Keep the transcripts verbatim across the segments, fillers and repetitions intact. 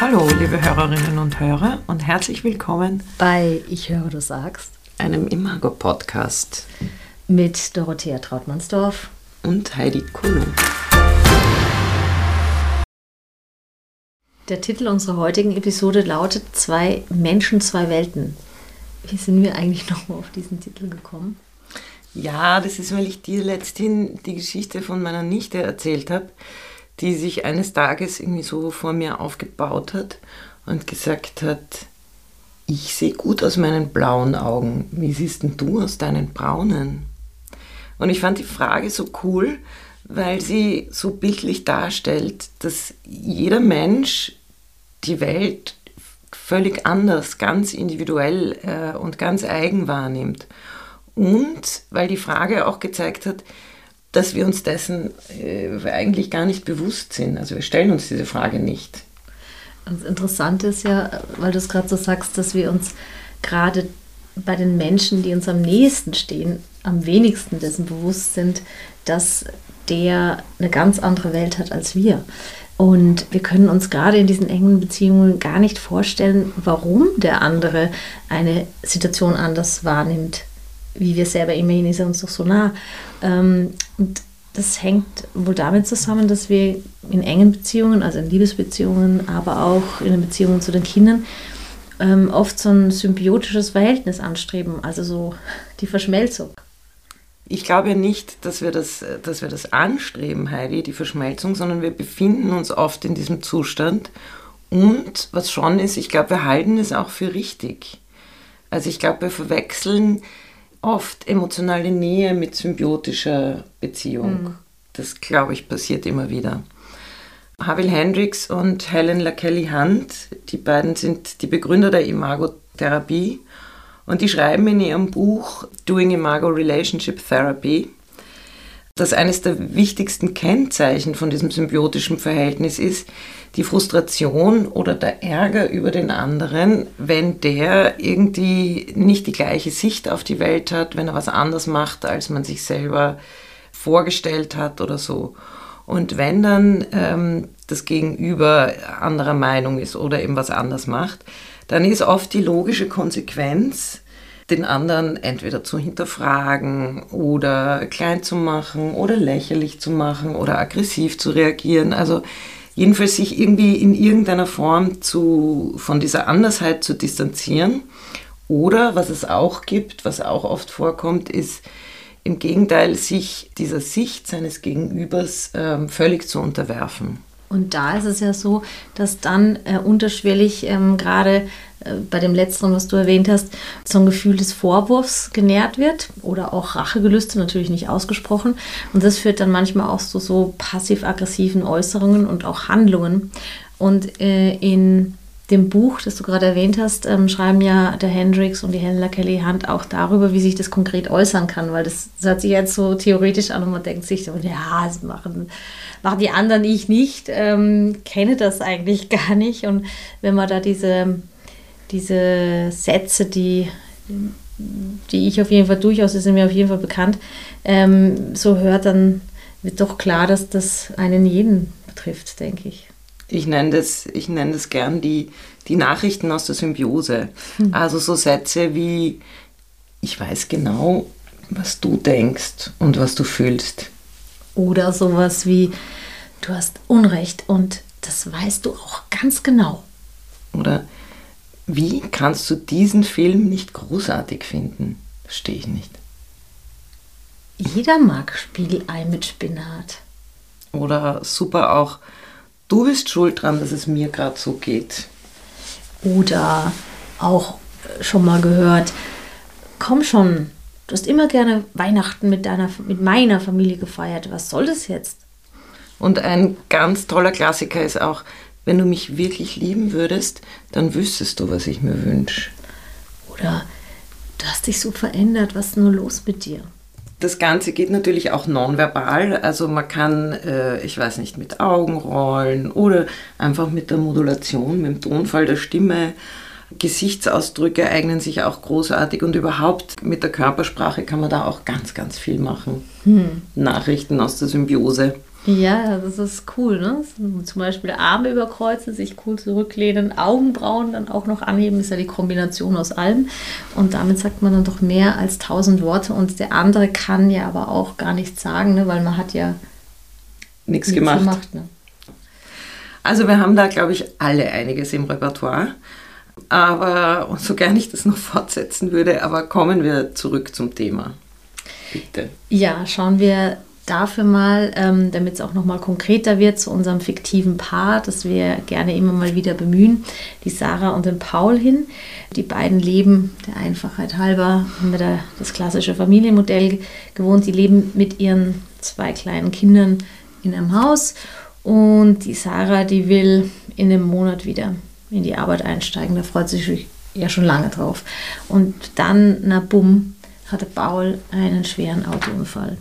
Hallo, liebe Hörerinnen und Hörer und herzlich willkommen bei Ich höre, du sagst, einem Imago-Podcast mit Dorothea Trautmannsdorf und Heidi Kuhn. Der Titel unserer heutigen Episode lautet Zwei Menschen, zwei Welten. Wie sind wir eigentlich nochmal auf diesen Titel gekommen? Ja, das ist, weil ich dir letzthin die Geschichte von meiner Nichte erzählt habe, die sich eines Tages irgendwie so vor mir aufgebaut hat und gesagt hat, ich sehe gut aus meinen blauen Augen, wie siehst denn du aus deinen braunen? Und ich fand die Frage so cool, weil sie so bildlich darstellt, dass jeder Mensch die Welt völlig anders, ganz individuell äh, und ganz eigen wahrnimmt. Und weil die Frage auch gezeigt hat, dass wir uns dessen äh, eigentlich gar nicht bewusst sind. Also wir stellen uns diese Frage nicht. Und das Interessante ist ja, weil du es gerade so sagst, dass wir uns gerade bei den Menschen, die uns am nächsten stehen, am wenigsten dessen bewusst sind, dass der eine ganz andere Welt hat als wir. Und wir können uns gerade in diesen engen Beziehungen gar nicht vorstellen, warum der andere eine Situation anders wahrnimmt, wie wir selber. Immerhin ist er uns doch so nah. Und das hängt wohl damit zusammen, dass wir in engen Beziehungen, also in Liebesbeziehungen, aber auch in den Beziehungen zu den Kindern, oft so ein symbiotisches Verhältnis anstreben, also so die Verschmelzung. Ich glaube ja nicht, dass wir das, dass wir das anstreben, Heidi, die Verschmelzung, sondern wir befinden uns oft in diesem Zustand. Und was schon ist, ich glaube, wir halten es auch für richtig. Also ich glaube, wir verwechseln oft emotionale Nähe mit symbiotischer Beziehung. Mhm. Das, glaube ich, passiert immer wieder. Havill Hendricks und Helen LaKelly Hunt, die beiden sind die Begründer der Imago-Therapie. Und die schreiben in ihrem Buch Doing Imago Relationship Therapy, dass eines der wichtigsten Kennzeichen von diesem symbiotischen Verhältnis ist, die Frustration oder der Ärger über den anderen, wenn der irgendwie nicht die gleiche Sicht auf die Welt hat, wenn er was anders macht, als man sich selber vorgestellt hat oder so. Und wenn dann ähm, das Gegenüber anderer Meinung ist oder eben was anders macht, dann ist oft die logische Konsequenz, den anderen entweder zu hinterfragen oder klein zu machen oder lächerlich zu machen oder aggressiv zu reagieren. Also jedenfalls sich irgendwie in irgendeiner Form zu, von dieser Andersheit zu distanzieren. Oder was es auch gibt, was auch oft vorkommt, ist im Gegenteil, sich dieser Sicht seines Gegenübers äh, völlig zu unterwerfen. Und da ist es ja so, dass dann äh, unterschwellig ähm, gerade äh, bei dem Letzteren, was du erwähnt hast, so ein Gefühl des Vorwurfs genährt wird oder auch Rachegelüste, natürlich nicht ausgesprochen. Und das führt dann manchmal auch zu so passiv-aggressiven Äußerungen und auch Handlungen. Und äh, in dem Buch, das du gerade erwähnt hast, ähm, schreiben ja der Hendricks und die Helen LaKelly Hunt auch darüber, wie sich das konkret äußern kann, weil das, das hört sich jetzt so theoretisch an und man denkt sich so, ja, das machen, machen die anderen, ich nicht, ähm, kenne das eigentlich gar nicht. Und wenn man da diese, diese Sätze, die, die ich auf jeden Fall durchaus, die sind mir auf jeden Fall bekannt, ähm, so hört, dann wird doch klar, dass das einen jeden betrifft, denke ich. Ich nenne das, ich nenne das gern die, die Nachrichten aus der Symbiose. Hm. Also so Sätze wie, ich weiß genau, was du denkst und was du fühlst. Oder sowas wie, du hast Unrecht und das weißt du auch ganz genau. Oder, wie kannst du diesen Film nicht großartig finden? Verstehe ich nicht. Jeder mag Spiegelei mit Spinat. Oder super auch, du bist schuld dran, dass es mir gerade so geht. Oder auch schon mal gehört, komm schon, du hast immer gerne Weihnachten mit, deiner, mit meiner Familie gefeiert. Was soll das jetzt? Und ein ganz toller Klassiker ist auch, wenn du mich wirklich lieben würdest, dann wüsstest du, was ich mir wünsche. Oder du hast dich so verändert, was ist nur los mit dir? Das Ganze geht natürlich auch nonverbal, also man kann, äh, ich weiß nicht, mit Augenrollen oder einfach mit der Modulation, mit dem Tonfall der Stimme. Gesichtsausdrücke eignen sich auch großartig und überhaupt mit der Körpersprache kann man da auch ganz, ganz viel machen. Hm. Nachrichten aus der Symbiose. Ja, das ist cool, ne? Zum Beispiel Arme überkreuzen, sich cool zurücklehnen, Augenbrauen dann auch noch anheben, ist ja die Kombination aus allem. Und damit sagt man dann doch mehr als tausend Worte. Und der andere kann ja aber auch gar nichts sagen, ne? Weil man hat ja nichts gemacht. gemacht ne? Also wir haben da, glaube ich, alle einiges im Repertoire. Aber, und so gern ich das noch fortsetzen würde, aber kommen wir zurück zum Thema. Bitte. Ja, schauen wir dafür mal, ähm, damit es auch nochmal konkreter wird, zu unserem fiktiven Paar, das wir gerne immer mal wieder bemühen, die Sarah und den Paul hin. Die beiden leben, der Einfachheit halber, haben wir da das klassische Familienmodell gewohnt, die leben mit ihren zwei kleinen Kindern in einem Haus und die Sarah, die will in einem Monat wieder in die Arbeit einsteigen, da freut sie sich ja schon lange drauf. Und dann, na bumm, hatte Paul einen schweren Autounfall.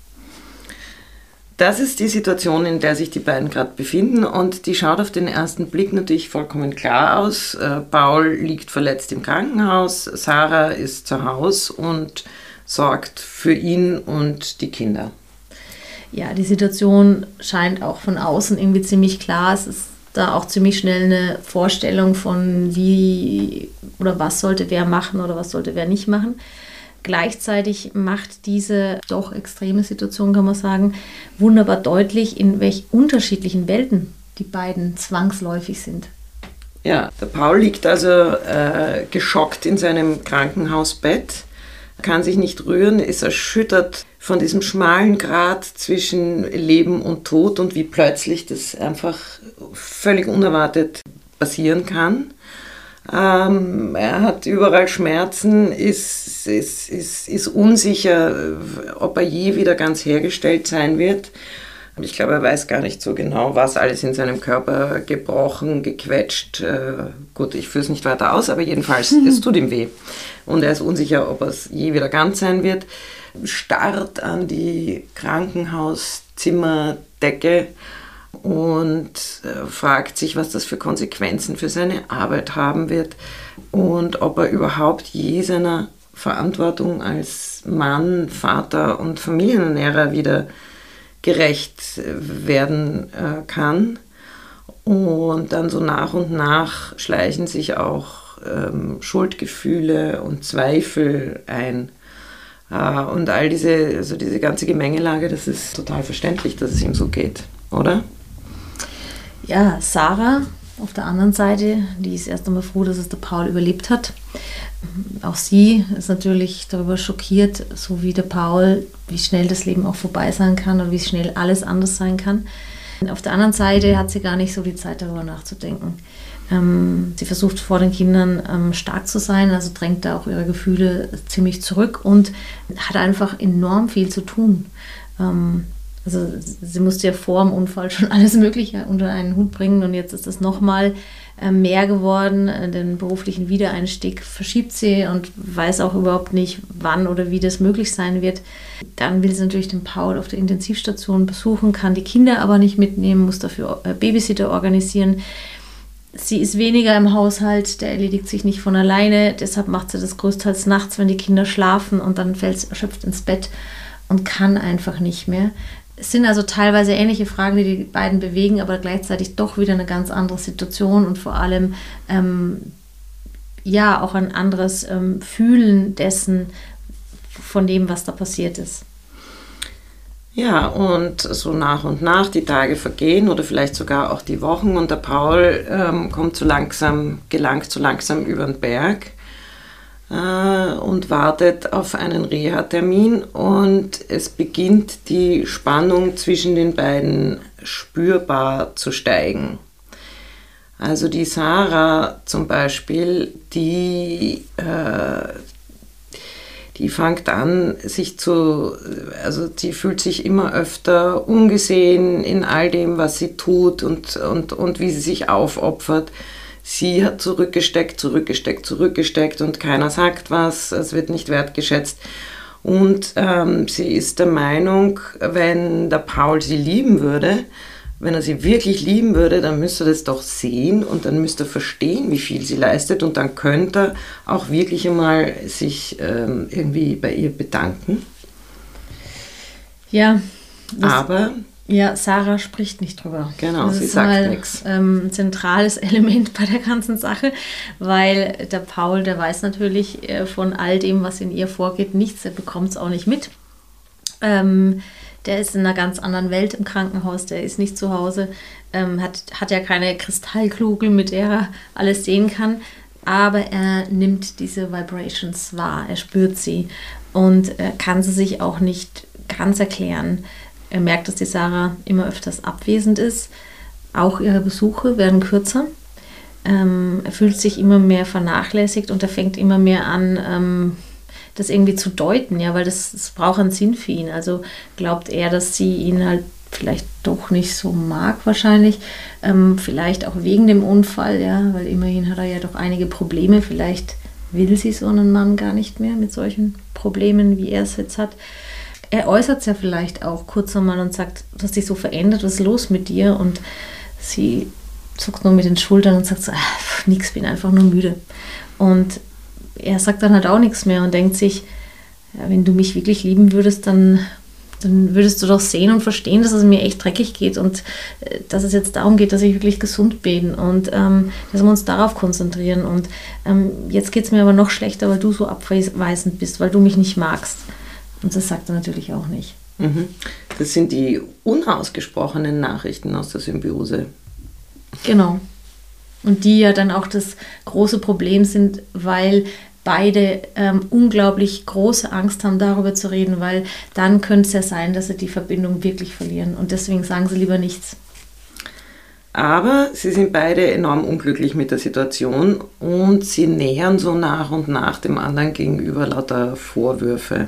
Das ist die Situation, in der sich die beiden gerade befinden und die schaut auf den ersten Blick natürlich vollkommen klar aus. Äh, Paul liegt verletzt im Krankenhaus, Sarah ist zu Hause und sorgt für ihn und die Kinder. Ja, die Situation scheint auch von außen irgendwie ziemlich klar. Es ist da auch ziemlich schnell eine Vorstellung von wie oder was sollte wer machen oder was sollte wer nicht machen. Gleichzeitig macht diese doch extreme Situation, kann man sagen, wunderbar deutlich, in welch unterschiedlichen Welten die beiden zwangsläufig sind. Ja, der Paul liegt also äh, geschockt in seinem Krankenhausbett, kann sich nicht rühren, ist erschüttert von diesem schmalen Grat zwischen Leben und Tod und wie plötzlich das einfach völlig unerwartet passieren kann. Ähm, er hat überall Schmerzen, ist, ist, ist, ist unsicher, ob er je wieder ganz hergestellt sein wird. Ich glaube, er weiß gar nicht so genau, was alles in seinem Körper gebrochen, gequetscht. Äh, gut, ich führe es nicht weiter aus, aber jedenfalls, mhm. es tut ihm weh. Und er ist unsicher, ob es je wieder ganz sein wird. Starrt an die Krankenhauszimmerdecke und äh, fragt sich, was das für Konsequenzen für seine Arbeit haben wird und ob er überhaupt je seiner Verantwortung als Mann, Vater und Familienernährer wieder gerecht werden äh, kann. Und dann so nach und nach schleichen sich auch ähm, Schuldgefühle und Zweifel ein. Äh, und all diese, also diese ganze Gemengelage, das ist total verständlich, dass es ihm so geht, oder? Ja, Sarah auf der anderen Seite, die ist erst einmal froh, dass es der Paul überlebt hat. Auch sie ist natürlich darüber schockiert, so wie der Paul, wie schnell das Leben auch vorbei sein kann und wie schnell alles anders sein kann. Auf der anderen Seite hat sie gar nicht so die Zeit, darüber nachzudenken. Ähm, sie versucht vor den Kindern ähm, stark zu sein, also drängt da auch ihre Gefühle ziemlich zurück und hat einfach enorm viel zu tun. Ähm, Also sie musste ja vor dem Unfall schon alles Mögliche unter einen Hut bringen und jetzt ist das nochmal mehr geworden. Den beruflichen Wiedereinstieg verschiebt sie und weiß auch überhaupt nicht, wann oder wie das möglich sein wird. Dann will sie natürlich den Paul auf der Intensivstation besuchen, kann die Kinder aber nicht mitnehmen, muss dafür Babysitter organisieren. Sie ist weniger im Haushalt, der erledigt sich nicht von alleine, deshalb macht sie das größtenteils nachts, wenn die Kinder schlafen und dann fällt sie erschöpft ins Bett und kann einfach nicht mehr. Es sind also teilweise ähnliche Fragen, die die beiden bewegen, aber gleichzeitig doch wieder eine ganz andere Situation und vor allem ähm, ja auch ein anderes ähm, Fühlen dessen, von dem, was da passiert ist. Ja, und so nach und nach die Tage vergehen oder vielleicht sogar auch die Wochen und der Paul ähm, kommt so langsam, gelangt so langsam über den Berg und wartet auf einen Reha-Termin und es beginnt die Spannung zwischen den beiden spürbar zu steigen. Also die Sarah zum Beispiel, die, äh, die fängt an, sich zu, also sie fühlt sich immer öfter ungesehen in all dem, was sie tut und, und, und wie sie sich aufopfert. Sie hat zurückgesteckt, zurückgesteckt, zurückgesteckt und keiner sagt was, es wird nicht wertgeschätzt. Und ähm, sie ist der Meinung, wenn der Paul sie lieben würde, wenn er sie wirklich lieben würde, dann müsste er das doch sehen und dann müsste er verstehen, wie viel sie leistet und dann könnte er auch wirklich einmal sich ähm, irgendwie bei ihr bedanken. Ja. Aber Ja, Sarah spricht nicht drüber. Genau, das sie ist sagt mal nichts. Ähm, ein zentrales Element bei der ganzen Sache, weil der Paul, der weiß natürlich äh, von all dem, was in ihr vorgeht, nichts. Er bekommt es auch nicht mit. Ähm, der ist in einer ganz anderen Welt im Krankenhaus, der ist nicht zu Hause, ähm, hat, hat ja keine Kristallkugel, mit der er alles sehen kann, aber er nimmt diese Vibrations wahr, er spürt sie und äh, kann sie sich auch nicht ganz erklären. Er merkt, dass die Sarah immer öfters abwesend ist. Auch ihre Besuche werden kürzer. Ähm, er fühlt sich immer mehr vernachlässigt und er fängt immer mehr an, ähm, das irgendwie zu deuten, ja, weil das, das braucht einen Sinn für ihn. Also glaubt er, dass sie ihn halt vielleicht doch nicht so mag wahrscheinlich. Ähm, vielleicht auch wegen dem Unfall, ja, weil immerhin hat er ja doch einige Probleme. Vielleicht will sie so einen Mann gar nicht mehr mit solchen Problemen, wie er es jetzt hat. Er äußert es ja vielleicht auch kurz einmal und sagt, du hast dich so verändert, was ist los mit dir? Und sie zuckt nur mit den Schultern und sagt so, ach, nix, bin einfach nur müde. Und er sagt dann halt auch nichts mehr und denkt sich, ja, wenn du mich wirklich lieben würdest, dann, dann würdest du doch sehen und verstehen, dass es mir echt dreckig geht und äh, dass es jetzt darum geht, dass ich wirklich gesund bin und ähm, dass wir uns darauf konzentrieren. Und ähm, jetzt geht es mir aber noch schlechter, weil du so abweisend bist, weil du mich nicht magst. Und das sagt er natürlich auch nicht. Das sind die unausgesprochenen Nachrichten aus der Symbiose. Genau. Und die ja dann auch das große Problem sind, weil beide ähm, unglaublich große Angst haben, darüber zu reden, weil dann könnte es ja sein, dass sie die Verbindung wirklich verlieren. Und deswegen sagen sie lieber nichts. Aber sie sind beide enorm unglücklich mit der Situation und sie nähern so nach und nach dem anderen gegenüber lauter Vorwürfe.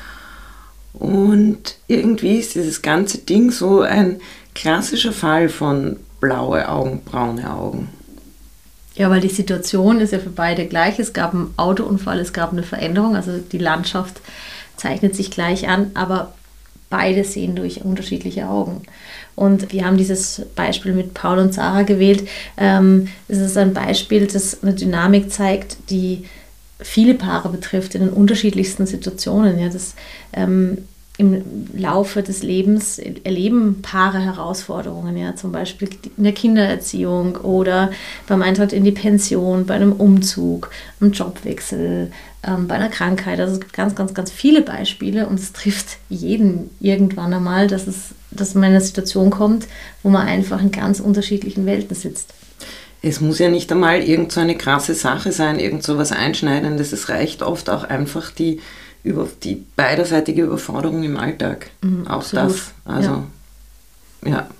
Und irgendwie ist dieses ganze Ding so ein klassischer Fall von blaue Augen, braune Augen. Ja, weil die Situation ist ja für beide gleich. Es gab einen Autounfall, es gab eine Veränderung, also die Landschaft zeichnet sich gleich an, aber beide sehen durch unterschiedliche Augen. Und wir haben dieses Beispiel mit Paul und Sarah gewählt. Ähm, es ist ein Beispiel, das eine Dynamik zeigt, die viele Paare betrifft, in den unterschiedlichsten Situationen. Ja, das, ähm, im Laufe des Lebens erleben Paare Herausforderungen, ja, zum Beispiel in der Kindererziehung oder beim Eintritt in die Pension, bei einem Umzug, einem Jobwechsel, ähm, bei einer Krankheit. Also es gibt ganz, ganz, ganz viele Beispiele und es trifft jeden irgendwann einmal, dass es, dass man in eine Situation kommt, wo man einfach in ganz unterschiedlichen Welten sitzt. Es muss ja nicht einmal irgend so eine krasse Sache sein, irgend so was Einschneidendes. Es reicht oft auch einfach die, über, die beiderseitige Überforderung im Alltag. Mhm, auch absolut. Das. Also, ja. ja.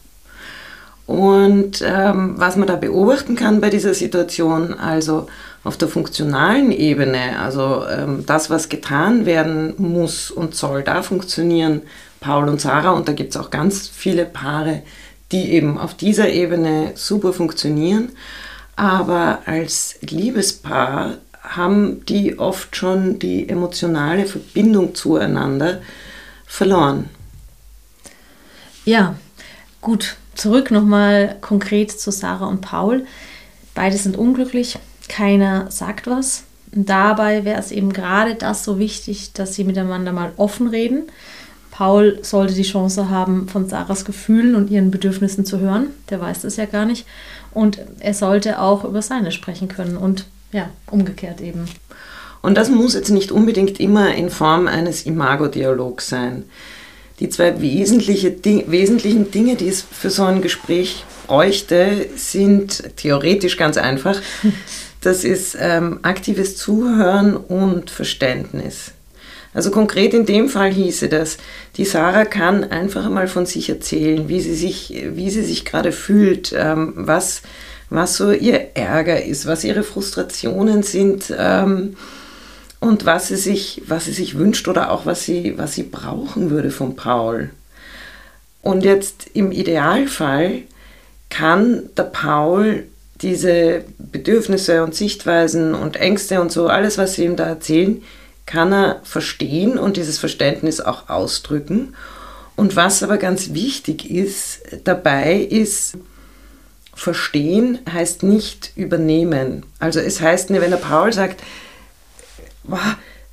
Und ähm, was man da beobachten kann bei dieser Situation, also auf der funktionalen Ebene, also ähm, das, was getan werden muss und soll, da funktionieren Paul und Sarah, und da gibt es auch ganz viele Paare, die eben auf dieser Ebene super funktionieren, aber als Liebespaar haben die oft schon die emotionale Verbindung zueinander verloren. Ja, gut. Zurück nochmal konkret zu Sarah und Paul. Beide sind unglücklich, keiner sagt was. Und dabei wäre es eben gerade das so wichtig, dass sie miteinander mal offen reden. Paul sollte die Chance haben, von Sarahs Gefühlen und ihren Bedürfnissen zu hören. Der weiß das ja gar nicht. Und er sollte auch über seine sprechen können und ja, umgekehrt eben. Und das muss jetzt nicht unbedingt immer in Form eines Imago-Dialogs sein. Die zwei wesentliche Ding- wesentlichen Dinge, die es für so ein Gespräch bräuchte, sind theoretisch ganz einfach. Das ist ähm, aktives Zuhören und Verständnis. Also konkret in dem Fall hieße das, die Sarah kann einfach einmal von sich erzählen, wie sie sich, wie sie sich gerade fühlt, ähm, was, was so ihr Ärger ist, was ihre Frustrationen sind ähm, und was sie sich, was sie sich wünscht oder auch was sie, was sie brauchen würde von Paul. Und jetzt im Idealfall kann der Paul diese Bedürfnisse und Sichtweisen und Ängste und so, alles, was sie ihm da erzählen, kann er verstehen und dieses Verständnis auch ausdrücken. Und was aber ganz wichtig ist dabei ist, verstehen heißt nicht übernehmen. Also es heißt nicht, wenn der Paul sagt, wow,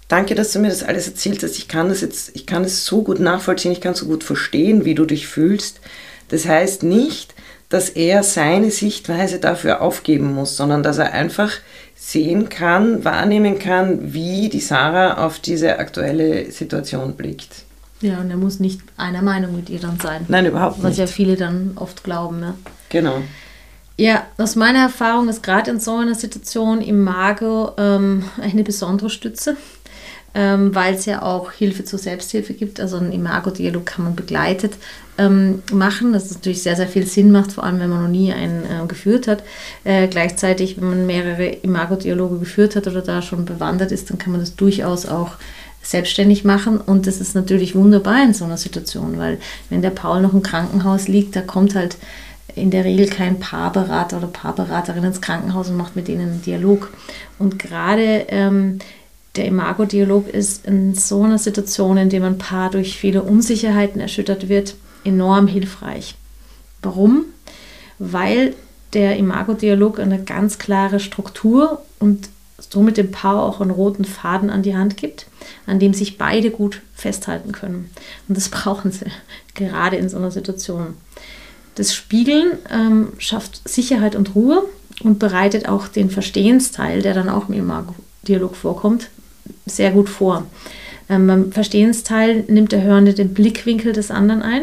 danke, dass du mir das alles erzählt hast. Ich kann das jetzt, ich kann es so gut nachvollziehen, ich kann so gut verstehen, wie du dich fühlst. Das heißt nicht, dass er seine Sichtweise dafür aufgeben muss, sondern dass er einfach sehen kann, wahrnehmen kann, wie die Sarah auf diese aktuelle Situation blickt. Ja, und er muss nicht einer Meinung mit ihr dann sein. Nein, überhaupt was nicht. Was ja viele dann oft glauben. Ne? Genau. Ja, aus meiner Erfahrung ist gerade in so einer Situation Imago ähm, eine besondere Stütze, ähm, weil es ja auch Hilfe zur Selbsthilfe gibt. Also einen Imago-Dialog kann man begleitet ähm, machen, das natürlich sehr, sehr viel Sinn macht, vor allem wenn man noch nie einen äh, geführt hat. Äh, gleichzeitig, wenn man mehrere Imago-Dialoge geführt hat oder da schon bewandert ist, dann kann man das durchaus auch selbstständig machen, und das ist natürlich wunderbar in so einer Situation, weil wenn der Paul noch im Krankenhaus liegt, da kommt halt in der Regel kein Paarberater oder Paarberaterin ins Krankenhaus und macht mit denen einen Dialog. Und gerade ähm, der Imago-Dialog ist in so einer Situation, in der ein Paar durch viele Unsicherheiten erschüttert wird, enorm hilfreich. Warum? Weil der Imago-Dialog eine ganz klare Struktur und somit dem Paar auch einen roten Faden an die Hand gibt, an dem sich beide gut festhalten können. Und das brauchen sie gerade in so einer Situation. Das Spiegeln ähm, schafft Sicherheit und Ruhe und bereitet auch den Verstehensteil, der dann auch im Imago-Dialog vorkommt, sehr gut vor. Ähm, beim Verstehensteil nimmt der Hörende den Blickwinkel des anderen ein.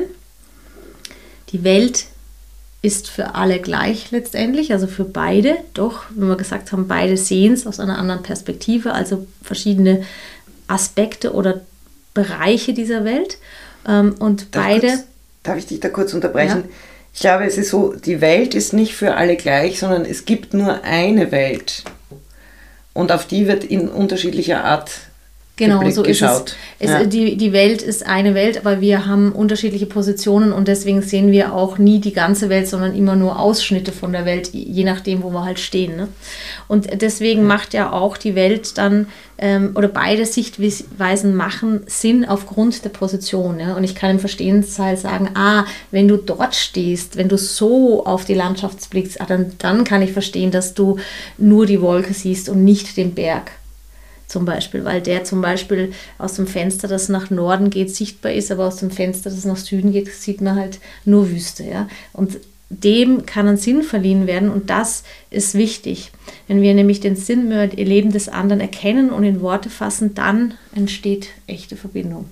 Die Welt ist für alle gleich letztendlich, also für beide, doch, wenn wir gesagt haben, beide sehen es aus einer anderen Perspektive, also verschiedene Aspekte oder Bereiche dieser Welt. Ähm, und darf beide... Kurz, darf ich dich da kurz unterbrechen? Ja. Ich glaube, es ist so, die Welt ist nicht für alle gleich, sondern es gibt nur eine Welt. Und auf die wird in unterschiedlicher Art Genau, so geschaut. ist es. es ja. die, die Welt ist eine Welt, aber wir haben unterschiedliche Positionen und deswegen sehen wir auch nie die ganze Welt, sondern immer nur Ausschnitte von der Welt, je nachdem, wo wir halt stehen. Ne? Und deswegen ja. macht ja auch die Welt dann, ähm, oder beide Sichtweisen machen Sinn aufgrund der Position. Ja? Und ich kann im Verstehensteil sagen, ah, wenn du dort stehst, wenn du so auf die Landschaft blickst, ah, dann, dann kann ich verstehen, dass du nur die Wolke siehst und nicht den Berg. Zum Beispiel, weil der zum Beispiel aus dem Fenster, das nach Norden geht, sichtbar ist, aber aus dem Fenster, das nach Süden geht, sieht man halt nur Wüste. Ja? Und dem kann ein Sinn verliehen werden und das ist wichtig. Wenn wir nämlich den Sinn im Leben des anderen erkennen und in Worte fassen, dann entsteht echte Verbindung.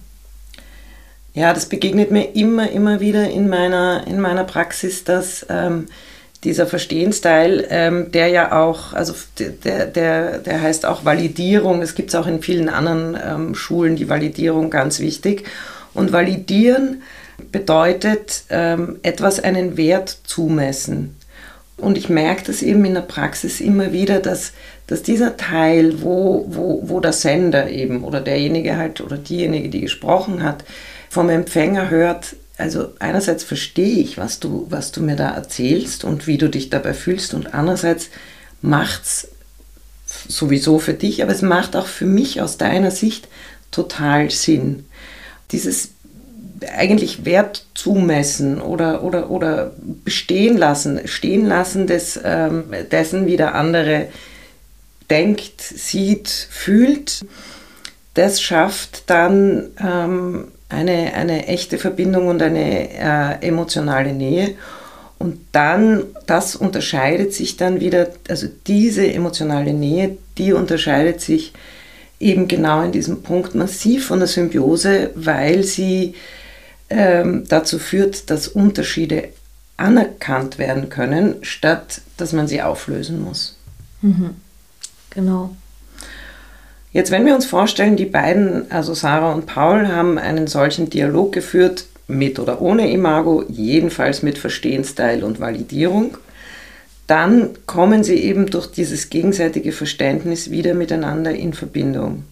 Ja, das begegnet mir immer, immer wieder in meiner, in meiner Praxis, dass ähm, dieser Verstehensteil, ähm, der ja auch, also der, der, der heißt auch Validierung, es gibt es auch in vielen anderen ähm, Schulen, die Validierung ganz wichtig. Und validieren bedeutet ähm, etwas einen Wert zumessen. Und ich merke das eben in der Praxis immer wieder, dass, dass dieser Teil, wo, wo, wo der Sender eben oder derjenige halt oder diejenige, die gesprochen hat, vom Empfänger hört, also einerseits verstehe ich, was du, was du mir da erzählst und wie du dich dabei fühlst und andererseits macht es sowieso für dich, aber es macht auch für mich aus deiner Sicht total Sinn. Dieses eigentlich Wert zumessen oder, oder, oder bestehen lassen, stehen lassen des, ähm, dessen, wie der andere denkt, sieht, fühlt, das schafft dann ähm, Eine, eine echte Verbindung und eine äh, emotionale Nähe. Und dann, das unterscheidet sich dann wieder, also diese emotionale Nähe, die unterscheidet sich eben genau in diesem Punkt massiv von der Symbiose, weil sie ähm, dazu führt, dass Unterschiede anerkannt werden können, statt dass man sie auflösen muss. Mhm. Genau. Jetzt, wenn wir uns vorstellen, die beiden, also Sarah und Paul, haben einen solchen Dialog geführt, mit oder ohne Imago, jedenfalls mit Verstehensteil und Validierung, dann kommen sie eben durch dieses gegenseitige Verständnis wieder miteinander in Verbindung.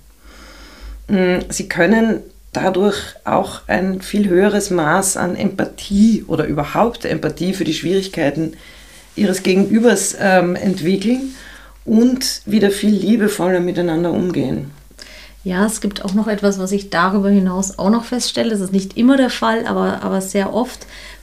Sie können dadurch auch ein viel höheres Maß an Empathie oder überhaupt Empathie für die Schwierigkeiten ihres Gegenübers ähm, entwickeln und wieder viel liebevoller miteinander umgehen. Ja, es gibt auch noch etwas, was ich darüber hinaus auch noch feststelle. Das ist nicht immer der Fall, aber, aber sehr oft.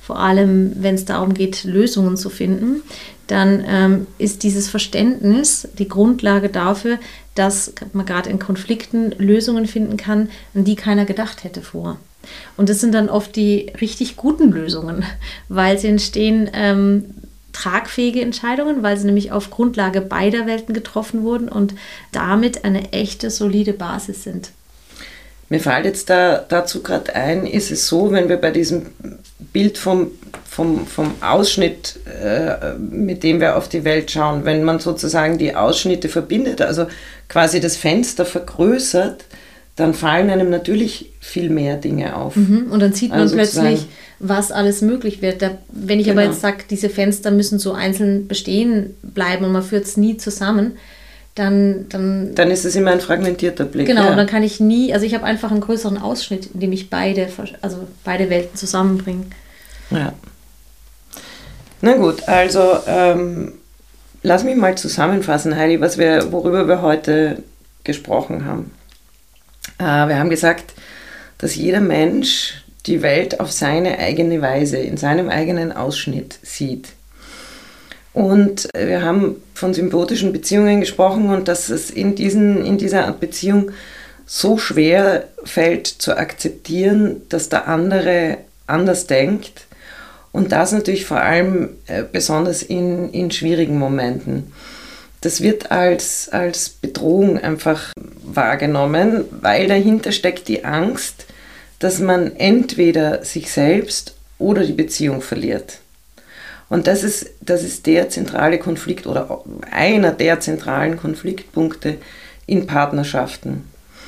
vor allem wenn es darum geht, Lösungen zu finden, dann ähm, ist dieses Verständnis die Grundlage dafür, dass man gerade in Konflikten Lösungen finden kann, an die keiner gedacht hätte vorher. Und das sind dann oft die richtig guten Lösungen, weil sie entstehen ähm, tragfähige Entscheidungen, weil sie nämlich auf Grundlage beider Welten getroffen wurden und damit eine echte, solide Basis sind. Mir fällt jetzt da, dazu gerade ein, ist es so, wenn wir bei diesem Bild vom, vom, vom Ausschnitt, äh, mit dem wir auf die Welt schauen, wenn man sozusagen die Ausschnitte verbindet, also quasi das Fenster vergrößert, dann fallen einem natürlich viel mehr Dinge auf. Mhm, und dann sieht man also plötzlich, was alles möglich wird. Da, wenn ich genau. aber jetzt sage, diese Fenster müssen so einzeln bestehen bleiben und man führt es nie zusammen, Dann, dann, dann ist es immer ein fragmentierter Blick. Genau, ja. und dann kann ich nie, also ich habe einfach einen größeren Ausschnitt, in dem ich beide, also beide Welten zusammenbringe. Ja. Na gut, also ähm, lass mich mal zusammenfassen, Heidi, was wir, worüber wir heute gesprochen haben. Äh, wir haben gesagt, dass jeder Mensch die Welt auf seine eigene Weise, in seinem eigenen Ausschnitt sieht. Und wir haben von symbiotischen Beziehungen gesprochen und dass es in, diesen, in dieser Art Beziehung so schwer fällt zu akzeptieren, dass der andere anders denkt. Und das natürlich vor allem äh, besonders in, in schwierigen Momenten. Das wird als, als Bedrohung einfach wahrgenommen, weil dahinter steckt die Angst, dass man entweder sich selbst oder die Beziehung verliert. Und das ist, das ist der zentrale Konflikt oder einer der zentralen Konfliktpunkte in Partnerschaften.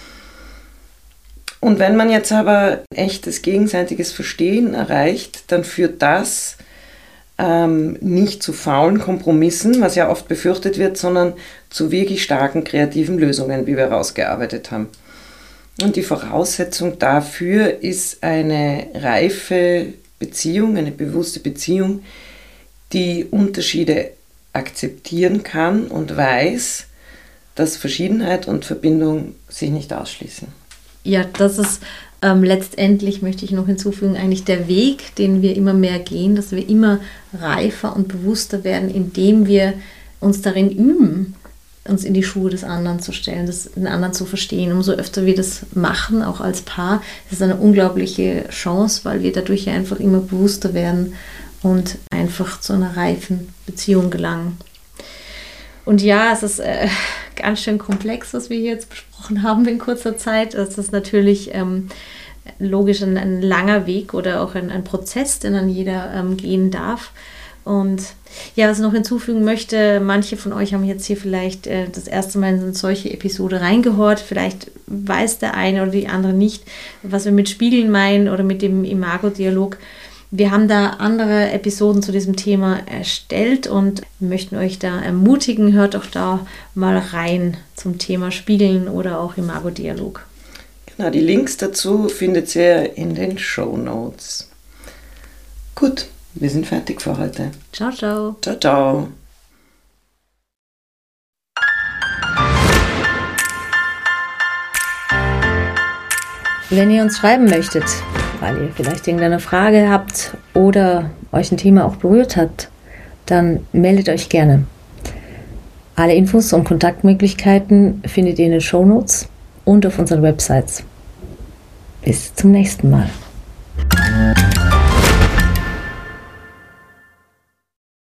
Und wenn man jetzt aber echtes gegenseitiges Verstehen erreicht, dann führt das ähm, nicht zu faulen Kompromissen, was ja oft befürchtet wird, sondern zu wirklich starken kreativen Lösungen, wie wir herausgearbeitet haben. Und die Voraussetzung dafür ist eine reife Beziehung, eine bewusste Beziehung, die Unterschiede akzeptieren kann und weiß, dass Verschiedenheit und Verbindung sich nicht ausschließen. Ja, das ist ähm, letztendlich, möchte ich noch hinzufügen, eigentlich der Weg, den wir immer mehr gehen, dass wir immer reifer und bewusster werden, indem wir uns darin üben, uns in die Schuhe des anderen zu stellen, das, den anderen zu verstehen. Umso öfter wir das machen, auch als Paar, ist es eine unglaubliche Chance, weil wir dadurch ja einfach immer bewusster werden und einfach zu einer reifen Beziehung gelangen. Und ja, es ist äh, ganz schön komplex, was wir hier jetzt besprochen haben in kurzer Zeit. Es ist natürlich ähm, logisch ein, ein langer Weg oder auch ein, ein Prozess, den dann jeder ähm, gehen darf. Und ja, was ich noch hinzufügen möchte, manche von euch haben jetzt hier vielleicht äh, das erste Mal in eine solche Episode reingehört. Vielleicht weiß der eine oder die andere nicht, was wir mit Spiegeln meinen oder mit dem Imago-Dialog. Wir haben da andere Episoden zu diesem Thema erstellt und möchten euch da ermutigen, hört doch da mal rein zum Thema Spiegeln oder auch Imago-Dialog. Genau, die Links dazu findet ihr in den Shownotes. Gut, wir sind fertig für heute. Ciao, ciao. Ciao, ciao. Wenn ihr uns schreiben möchtet, weil ihr vielleicht irgendeine Frage habt oder euch ein Thema auch berührt hat, dann meldet euch gerne. Alle Infos und Kontaktmöglichkeiten findet ihr in den Shownotes und auf unseren Websites. Bis zum nächsten Mal.